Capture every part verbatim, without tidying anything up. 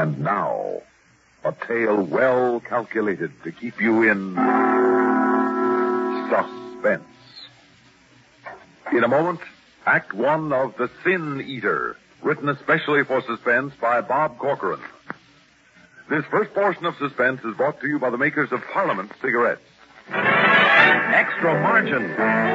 And now, a tale well calculated to keep you in suspense. In a moment, Act One of The Sin Eater, written especially for suspense by Bob Corcoran. This first portion of suspense is brought to you by the makers of Parliament cigarettes. Extra margin.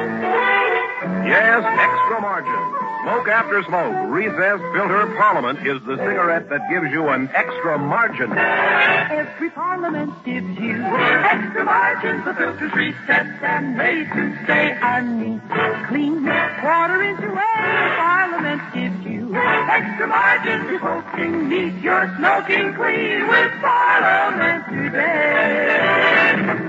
Yes, extra margin. Smoke after smoke. Recessed Filter Parliament is the cigarette that gives you an extra margin. Every Parliament gives you extra margin. The filter's recessed and made to stay neat, clean, quarter inch away. Parliament gives you extra margin. You're smoking neat, you're smoking clean with Parliament today.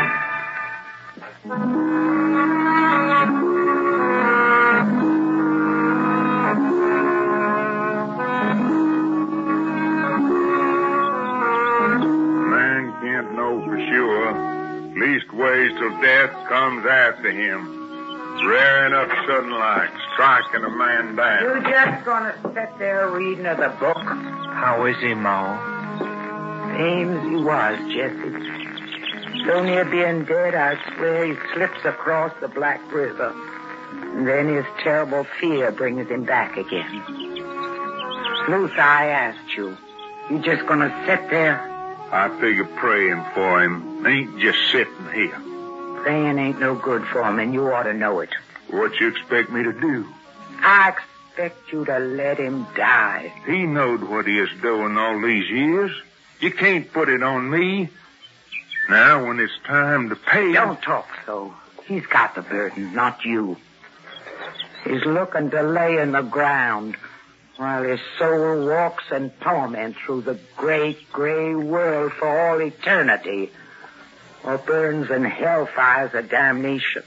Leastways till death comes after him. Rare enough sudden like, striking a man down. You just gonna sit there reading of the book? How is he, Ma? Same as he was, Jesse. So near being dead, I swear he slips across the Black River. And then his terrible fear brings him back again. Sleuth, I asked you. You just gonna sit there? I figure praying for him ain't just sitting here. Praying ain't no good for him, and you ought to know it. What you expect me to do? I expect you to let him die. He knowed what he is doing all these years. You can't put it on me. Now, when it's time to pay... Don't talk so. He's got the burden, not you. He's looking to lay in the ground while his soul walks in torment through the great gray world for all eternity, or burns in hellfires of damnation.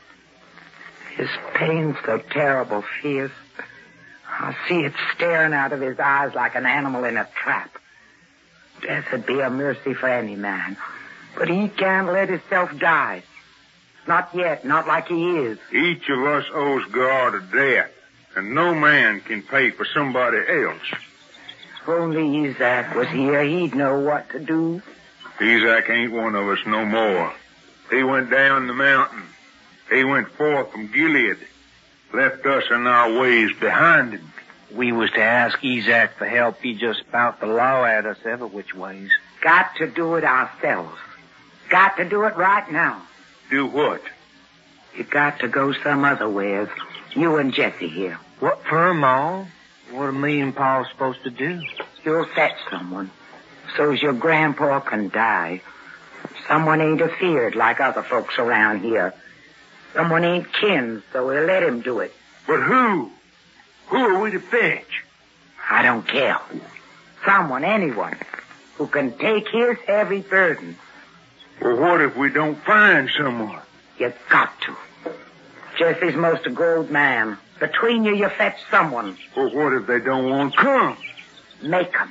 His pain's so terrible fierce. I see it staring out of his eyes like an animal in a trap. Death would be a mercy for any man, but he can't let himself die. Not yet, not like he is. Each of us owes God a debt. And no man can pay for somebody else. If only Isaac was here, he'd know what to do. Isaac ain't one of us no more. He went down the mountain. He went forth from Gilead. Left us in our ways behind him. We was to ask Isaac for help. He just spout the law at us every which ways. Got to do it ourselves. Got to do it right now. Do what? You got to go some other ways. You and Jesse here. What for, Ma? What are me and Pa supposed to do? You'll fetch someone, so's your grandpa can die. Someone ain't afeared like other folks around here. Someone ain't kin, so we'll let him do it. But who? Who are we to fetch? I don't care who. Someone, anyone, who can take his heavy burden. Well, what if we don't find someone? You got to. Jesse's most a grown man. Between you, you fetch someone. Well, what if they don't want to come? Make them.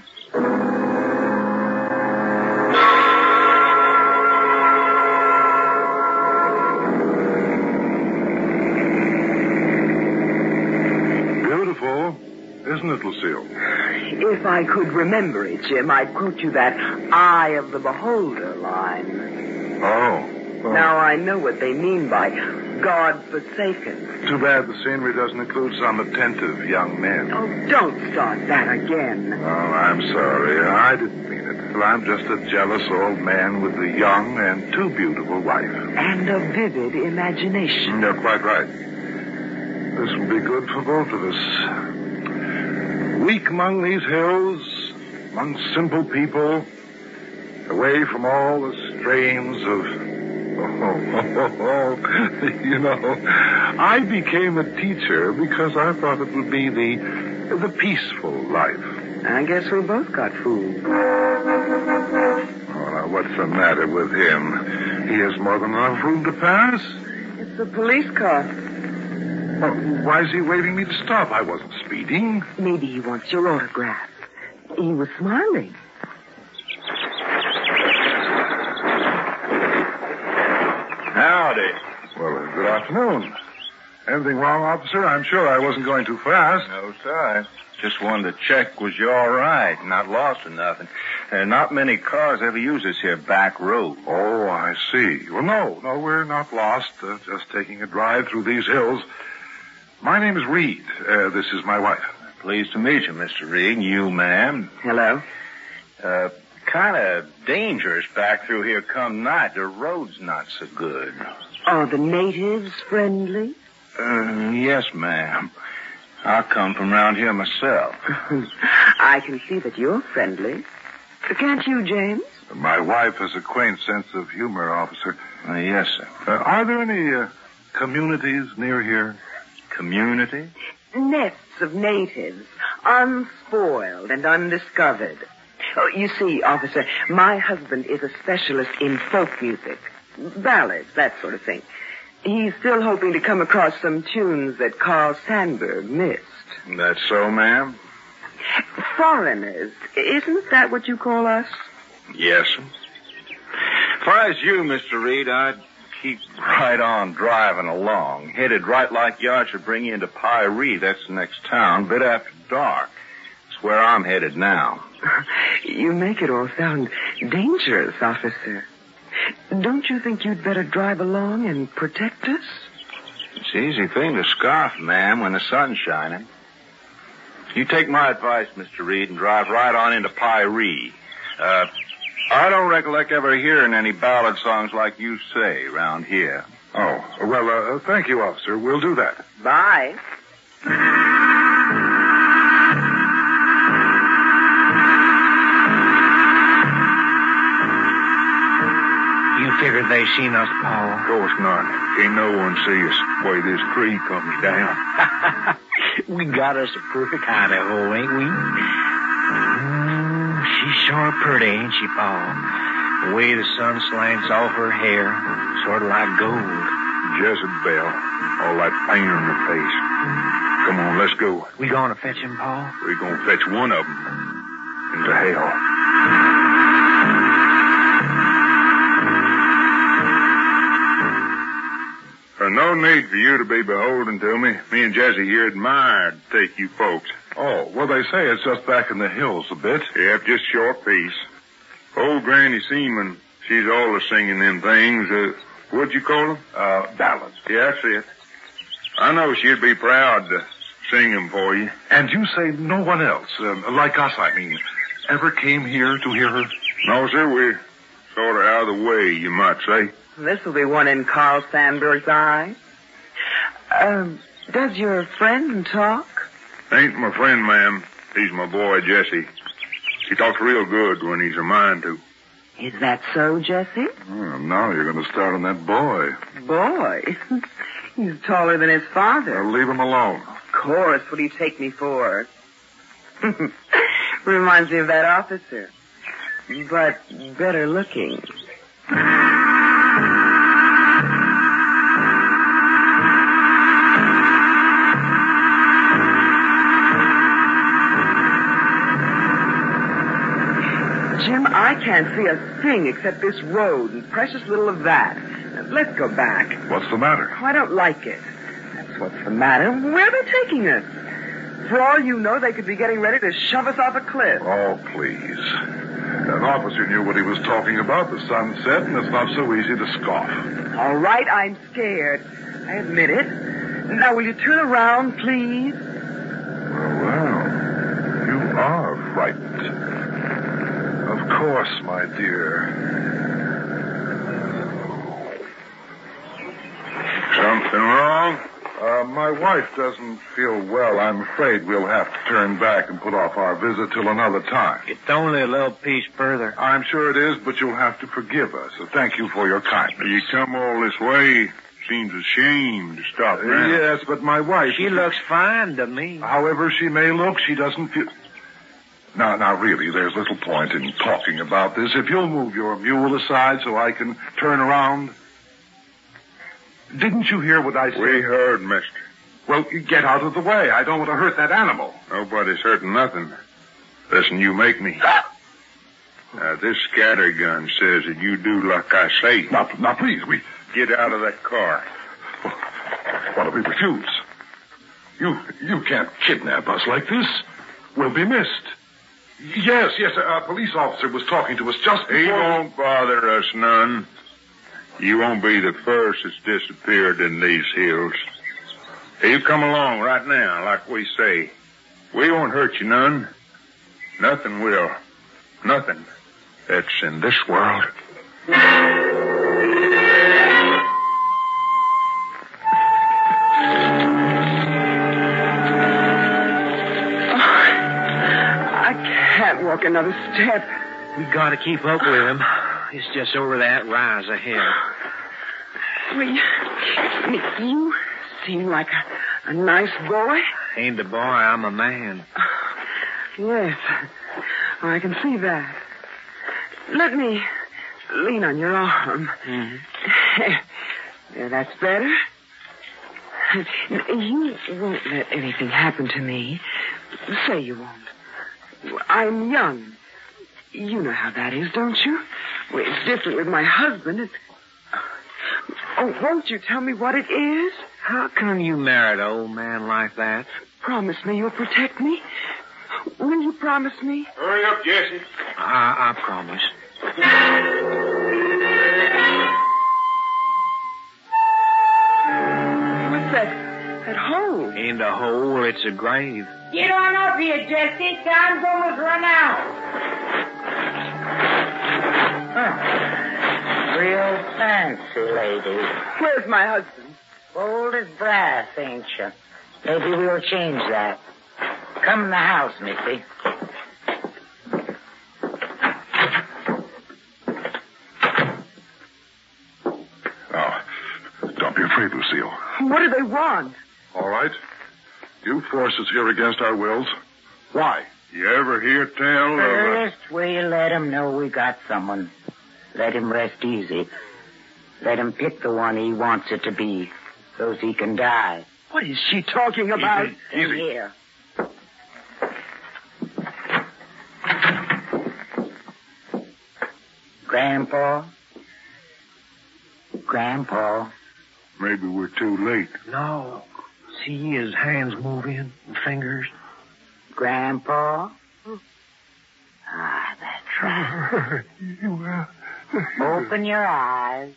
Beautiful, isn't it, Lucille? If I could remember it, Jim, I'd quote you that eye of the beholder line. Oh. oh. Now I know what they mean by God-forsaken. Too bad the scenery doesn't include some attentive young men. Oh, don't start that again. Oh, I'm sorry. I didn't mean it. Well, I'm just a jealous old man with a young and too beautiful wife. And a vivid imagination. You're quite right. This will be good for both of us. Weak among these hills, among simple people, away from all the strains of... Oh, oh, oh, oh, you know, I became a teacher because I thought it would be the the peaceful life. I guess we both got fooled. Oh, now, what's the matter with him? He has more than enough room to pass. It's a police car. Well, why is he waving me to stop? I wasn't speeding. Maybe he wants your autograph. He was smiling. Howdy. Well, good afternoon. Anything wrong, officer? I'm sure I wasn't going too fast. No, sir. Just wanted to check was you all right, not lost or nothing. Uh, not many cars ever use this here back road. Oh, I see. Well, no, no, we're not lost. Uh, just taking a drive through these hills. My name is Reed. Uh, this is my wife. Pleased to meet you, Mister Reed. You, ma'am. Hello. Uh, kind of dangerous back through here come night. The road's not so good. Are the natives friendly? Uh, yes, ma'am. I come from around here myself. I can see that you're friendly. Can't you, James? My wife has a quaint sense of humor, officer. Uh, yes, sir. Uh, are there any uh, communities near here? Community? Nests of natives, unspoiled and undiscovered. Oh, you see, officer, my husband is a specialist in folk music. Ballads, that sort of thing. He's still hoping to come across some tunes that Carl Sandburg missed. That's so, ma'am? Foreigners, isn't that what you call us? Yes, sir. As far as you, Mister Reed, I'd keep right on driving along. Headed right like you should bring you into Pyre. That's the next town, bit after dark. It's where I'm headed now. You make it all sound dangerous, officer. Don't you think you'd better drive along and protect us? It's an easy thing to scoff, ma'am, when the sun's shining. You take my advice, Mister Reed, and drive right on into Pyre. Uh, I don't recollect ever hearing any ballad songs like you say around here. Oh, well, uh, thank you, officer. We'll do that. Bye. You figured they seen us, Paul? Of course not. Can't no one see us the way this creek comes down. We got us a perfect hideout, ain't we? Mm, she's sure pretty, ain't she, Paul? The way the sun slants off her hair, sort of like gold. Jezebel, all that pain on her face. Come on, let's go. We gonna fetch him, Paul? We're gonna fetch one of them into hell. Uh, no need for you to be beholden to me. Me and Jesse here admired to take you folks. Oh, well, they say it's just back in the hills a bit. Yep, just short piece. Old Granny Seaman, she's always singing them things. Uh, what'd you call them? Uh, ballads. Yeah, that's it. I know she'd be proud to sing them for you. And you say no one else, uh, like us, I mean, ever came here to hear her? No, sir, we're sort of out of the way, you might say. This will be one in Carl Sandburg's eye. Um, does your friend talk? Ain't my friend, ma'am. He's my boy, Jesse. He talks real good when he's a mind to. Is that so, Jesse? Oh, now you're going to start on that boy. Boy? He's taller than his father. Well, leave him alone. Of course. What do you take me for? Reminds me of that officer. But better looking. Jim, I can't see a thing except this road and precious little of that. Let's go back. What's the matter? Oh, I don't like it. That's what's the matter. Where are they taking us? For all you know, they could be getting ready to shove us off a cliff. Oh, please. That officer knew what he was talking about. The sun set, and it's not so easy to scoff. All right, I'm scared. I admit it. Now, will you turn around, please? Well, well, you are frightened. Of course, my dear. Something wrong? Uh, my wife doesn't feel well. I'm afraid we'll have to turn back and put off our visit till another time. It's only a little piece further. I'm sure it is, but you'll have to forgive us. So thank you for your kindness. You come all this way. Seems a shame to stop Uh, now. yes, but my wife... She looks fine to me. However she may look, she doesn't feel... Now, now, really, there's little point in talking about this. If you'll move your mule aside so I can turn around... Didn't you hear what I said? We heard, mister. Well, get out of the way. I don't want to hurt that animal. Nobody's hurting nothing. Listen, you make me. Now, this scattergun says that you do like I say. Now, now, please, we... Get out of that car. What if we refuse? You, you can't kidnap us like this. will be missed. Yes, yes, a police officer was talking to us just before... He won't bother us none. You won't be the first that's disappeared in these hills. You come along right now, like we say. We won't hurt you none. Nothing will. Nothing. That's in this world. Walk another step. We gotta keep up with him. It's just over that rise ahead. Well, you seem like a, a nice boy. Ain't a boy, I'm a man. Yes, I can see that. Let me lean on your arm. Mm-hmm. Yeah, that's better. You won't let anything happen to me. Say you won't. I'm young. You know how that is, don't you? Well, it's different with my husband. It's... Oh, won't you tell me what it is? How come you married an old man like that? Promise me you'll protect me. Will you promise me? Hurry up, Jesse. I, I promise. What's that? That hole? Ain't a hole, it's a grave. Get on up here, Jesse. Time's almost run out. Huh. Real fancy, lady. Where's my husband? Bold as brass, ain't you? Maybe we'll change that. Come in the house, Missy. Oh, don't be afraid, Lucille. What do they want? All right. You forced us here against our wills. Why? You ever hear tell of... First, we'll let him know we got someone. Let him rest easy. Let him pick the one he wants it to be, so's he can die. What is she talking about? Easy, easy. Here. Grandpa? Grandpa? Maybe we're too late. No. See his hands moving, fingers. Grandpa? Ah, that's right. Open your eyes.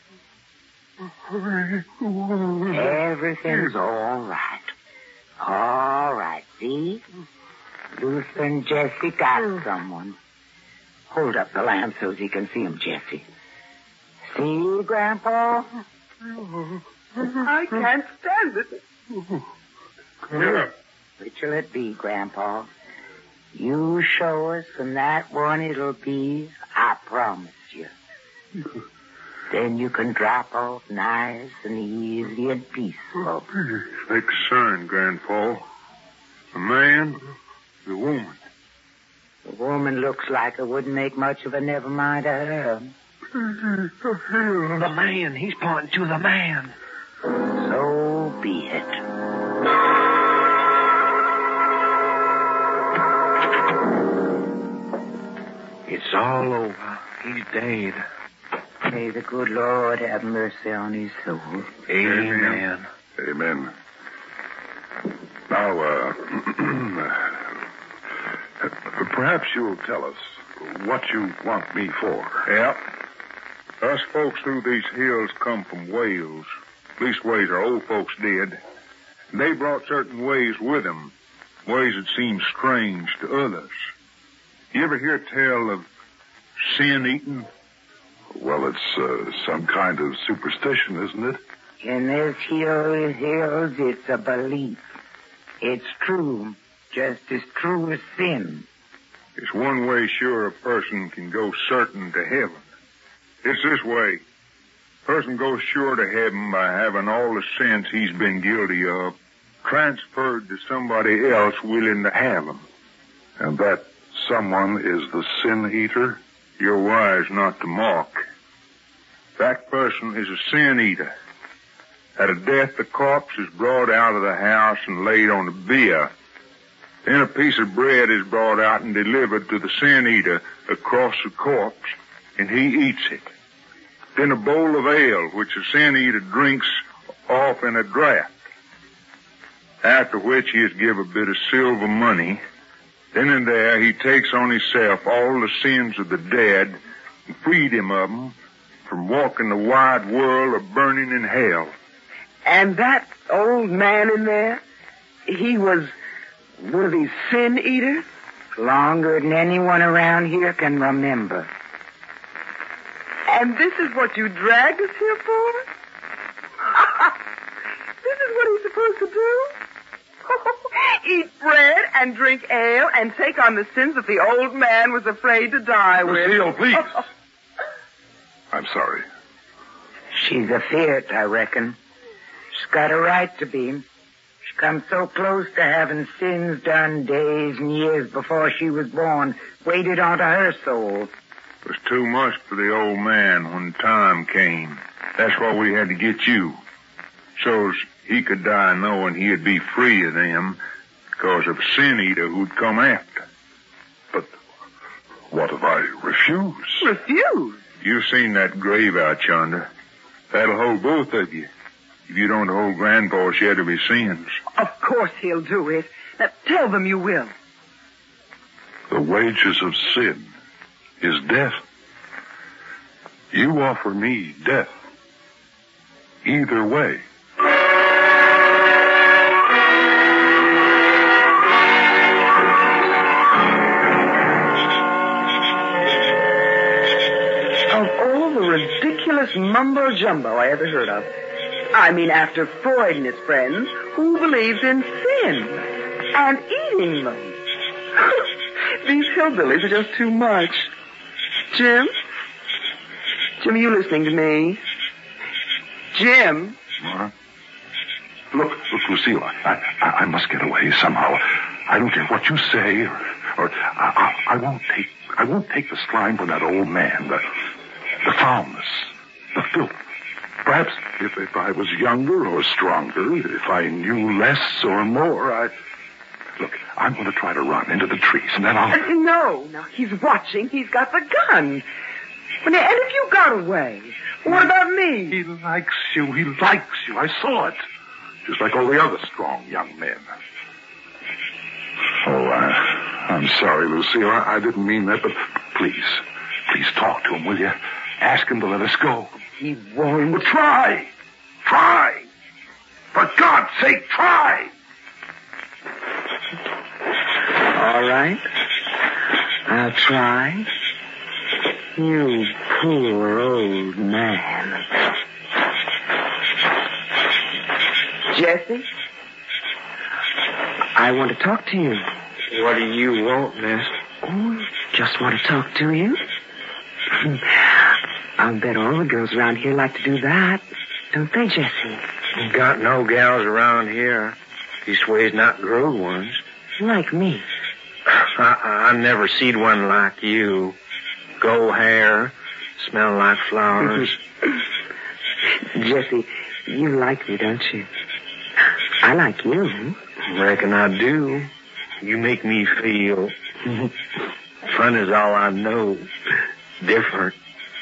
Everything's all right. All right, see? Luther and Jesse got someone. Hold up the lamp so he can see him, Jesse. See, Grandpa? I can't stand it. Yeah. Which'll it be, Grandpa? You show us, and that one it'll be, I promise you. Then you can drop off nice and easy and peaceful. Take a sign, Grandpa. The man, the woman. The woman looks like it wouldn't make much of a never mind to her. The man, he's pointing to the man. So be it. It's all over. He's dead. May the good Lord have mercy on his soul. Amen. Amen. Now, uh, perhaps you'll tell us what you want me for. Yeah. Us folks through these hills come from Wales. Leastways, our old folks did. They brought certain ways with them, ways that seem strange to others. You ever hear tell of sin eating? Well, it's uh, some kind of superstition, isn't it? In this hills, hills, it's a belief. It's true, just as true as sin. It's one way sure a person can go certain to heaven. It's this way. A person goes sure to heaven by having all the sins he's been guilty of transferred to somebody else willing to have them. And that someone is the sin eater? You're wise not to mock. That person is a sin eater. At a death, the corpse is brought out of the house and laid on a bier. Then a piece of bread is brought out and delivered to the sin eater across the corpse, and he eats it. Then a bowl of ale, which the sin eater drinks off in a draught. After which he is given a bit of silver money, Then and there, he takes on himself all the sins of the dead and freed him of them from walking the wide world of burning in hell. And that old man in there, he was one of these sin eaters? Longer than anyone around here can remember. And this is what you dragged us here for? This is what he's supposed to do? Eat bread and drink ale and take on the sins that the old man was afraid to die with. Lucille, please. I'm sorry. She's afeard, I reckon. She's got a right to be. She come so close to having sins done days and years before she was born, weighted onto her soul. It was too much for the old man when time came. That's why we had to get you. So he could die knowing he'd be free of them because of a sin eater who'd come after. But what if I refuse? Refuse? You've seen that grave out yonder. That'll hold both of you. If you don't hold Grandpa shed of his sins. Of course he'll do it. Now, tell them you will. The wages of sin is death. You offer me death. Either way. Of all the ridiculous mumbo-jumbo I ever heard of. I mean, after Freud and his friends, who believes in sin and eating them? These hillbillies are just too much. Jim? Jim, are you listening to me? Jim? What? Look, look, Lucille, I, I, I must get away somehow. I don't care what you say, or, or I, I, I won't take, I won't take the slime from that old man, the, the foulness, the filth. Perhaps if, if I was younger or stronger, if I knew less or more, I... Look, I'm going to try to run into the trees, and then I'll... Uh, no, no, he's watching. He's got the gun. But, and if you got away, what about me? He likes you. He likes you. I saw it. Just like all the other strong young men. Oh, I, I'm sorry, Lucille. I, I didn't mean that, but please, please talk to him, will you? Ask him to let us go. He won't. Well, try. Try. For God's sake, try. All right. I'll try. You poor old man. Jesse? I want to talk to you. What do you want, miss? Oh, just want to talk to you. I'll bet all the girls around here like to do that. Don't they, Jesse? Got no gals around here. These ways not grow ones. Like me. I, I never seed one like you. Gold hair, smell like flowers. Jesse, you like me, don't you? I like you. Reckon I do. You make me feel. Fun is all I know. Different.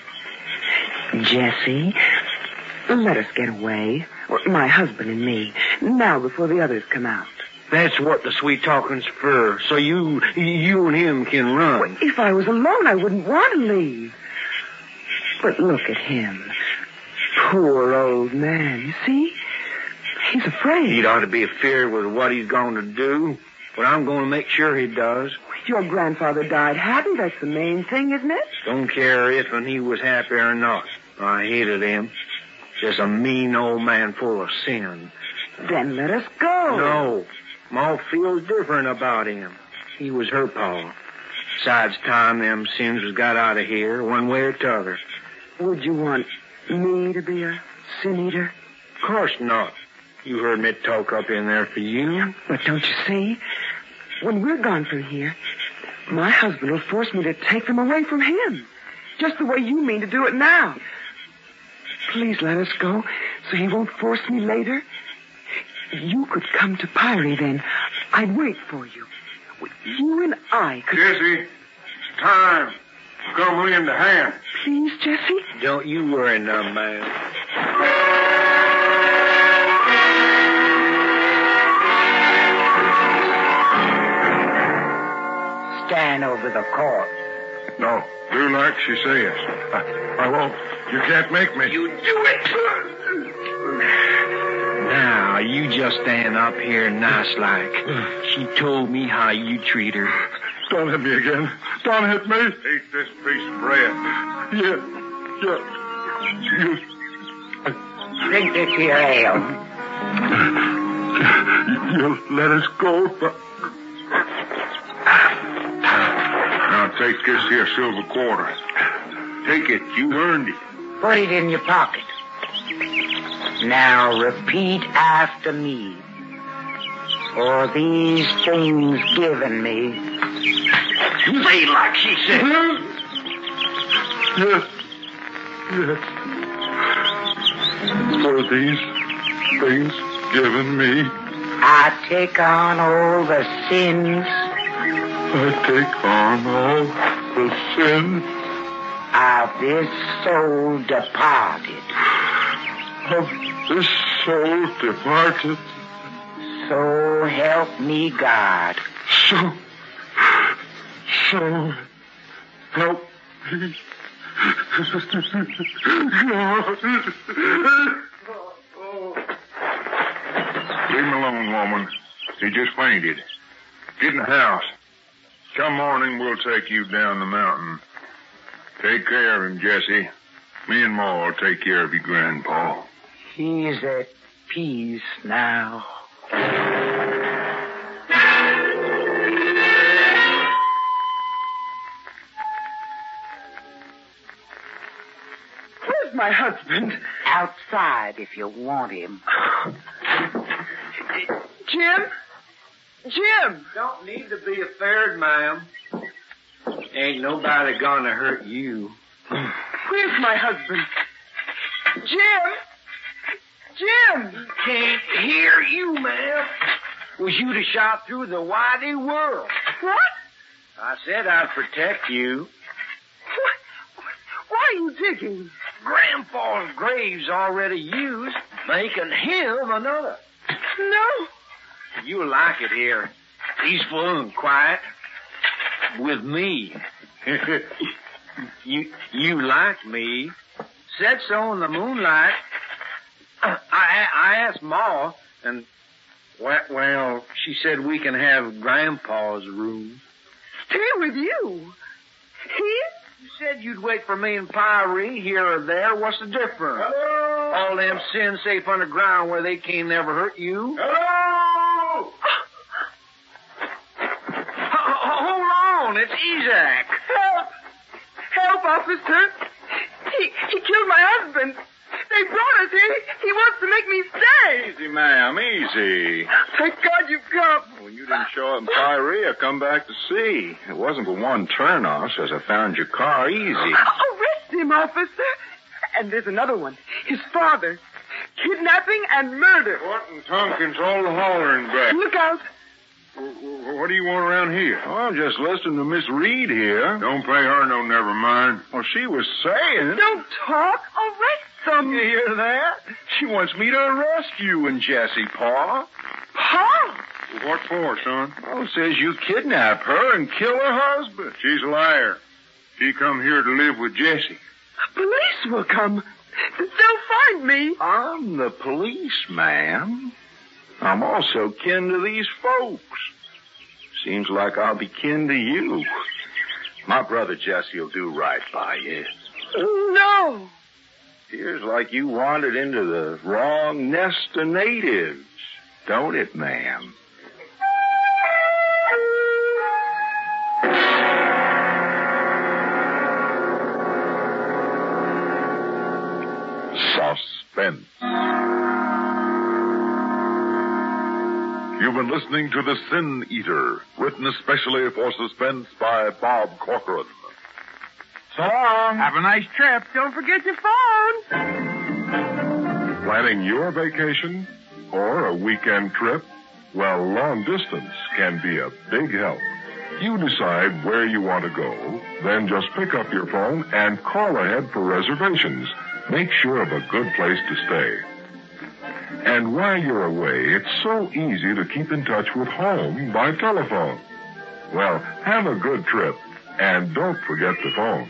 Jesse, let us get away. My husband and me. Now before the others come out. That's what the sweet talking's for. So you, you and him can run. Well, if I was alone, I wouldn't want to leave. But look at him. Poor old man, you see? He's afraid. He'd ought to be afeard with what he's going to do. But I'm going to make sure he does. Your grandfather died happy. That's the main thing, isn't it? Don't care if and he was happy or not. I hated him. Just a mean old man full of sin. Then let us go. No. Ma feels different about him. He was her pa. Besides time them sins was got out of here, one way or t'other. Would you want me to be a sin eater? Of course not. You heard me talk up in there for you. But don't you see? When we're gone from here, my husband will force me to take them away from him. Just the way you mean to do it now. Please let us go so he won't force me later. You could come to Pyrie then. I'd wait for you. You and I could... Jesse, it's time. Come lend a hand. Please, Jesse? Don't you worry, none, man. stand over the corpse. No, do like she says. I, I won't. You can't make me. You do it! Now, you just stand up here nice like. She told me how you treat her. Don't hit me again. Don't hit me. Eat this piece of bread. Yeah, yeah. You... Drink this here ale. You'll let us go, but... Now take this here silver quarter. Take it. You earned it. Put it in your pocket. Now repeat after me. For these things given me. Say like she said. Yes. Yes. For these things given me, I take on all the sins. I take on all the sins of this soul departed. of this soul departed. So help me God. So, so help me. Leave him alone, woman. He just fainted. Get in the house. Come morning, we'll take you down the mountain. Take care of him, Jesse. Me and Ma will take care of your grandpa. He's at peace now. Where's my husband? Outside if you want him. Jim? Jim! Don't need to be afraid, ma'am. Ain't nobody gonna hurt you. Where's my husband? Jim! Jim! Can't hear you, ma'am. Was you to shot through the wide world? What? I said I'd protect you. What? Why are you digging? Grandpa's grave's already used, making him another. No. You'll like it here. Peaceful and quiet. With me. you you like me. Said so in the moonlight. I I asked Ma, and, well, she said we can have Grandpa's room. Stay with you. Here? You said you'd wait for me and Pyrie here or there. What's the difference? Hello? All them sins safe underground where they can't never hurt you. Hello? Hold on, it's Isaac. Help! Help, officer! He he killed my husband. They brought us here. He wants to make me stay. Easy, ma'am, easy. Thank God you've come. Well, you didn't show up in Pyrie. I come back to see. It wasn't but one turnoff, as I found your car easy. Arrest him, officer. And there's another one. His father. Kidnapping and murder. What in Tompkins all the hollering back? Look out. What do you want around here? Oh, I'm just listening to Miss Reed here. Don't pay her no never mind. Well, she was saying... Don't talk. Arrest them. You hear that? She wants me to arrest you and Jesse, Pa. Pa? What for, son? Oh, says you kidnap her and kill her husband. She's a liar. She come here to live with Jesse. Police will come. They'll find me. I'm the police, ma'am. I'm also kin to these folks. Seems like I'll be kin to you. My brother Jesse will do right by you. No. Appears like you wandered into the wrong nest of natives, don't it, ma'am? Suspense. You've been listening to The Sin Eater, written especially for Suspense by Bob Corcoran. So long. Have a nice trip. Don't forget your phone. Planning your vacation or a weekend trip? Well, long distance can be a big help. You decide where you want to go, then just pick up your phone and call ahead for reservations. Make sure of a good place to stay. And while you're away, it's so easy to keep in touch with home by telephone. Well, have a good trip, and don't forget the phone.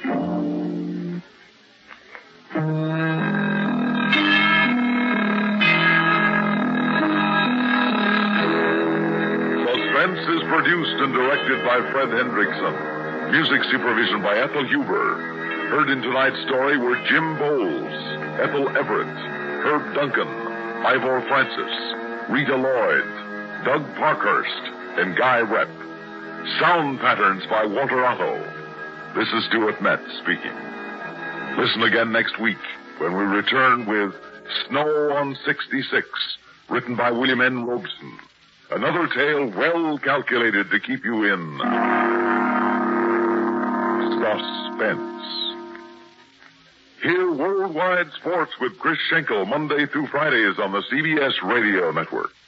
Suspense is produced and directed by Fred Hendrickson. Music supervision by Ethel Huber. Heard in tonight's story were Jim Bowles, Ethel Everett, Herb Duncan, Ivor Francis, Rita Lloyd, Doug Parkhurst, and Guy Rep. Sound patterns by Walter Otto. This is Stuart Metz speaking. Listen again next week when we return with Snow on sixty-six, written by William N. Robeson. Another tale well calculated to keep you in suspense. Hear Worldwide Sports with Chris Schenkel Monday through Fridays on the C B S Radio Network.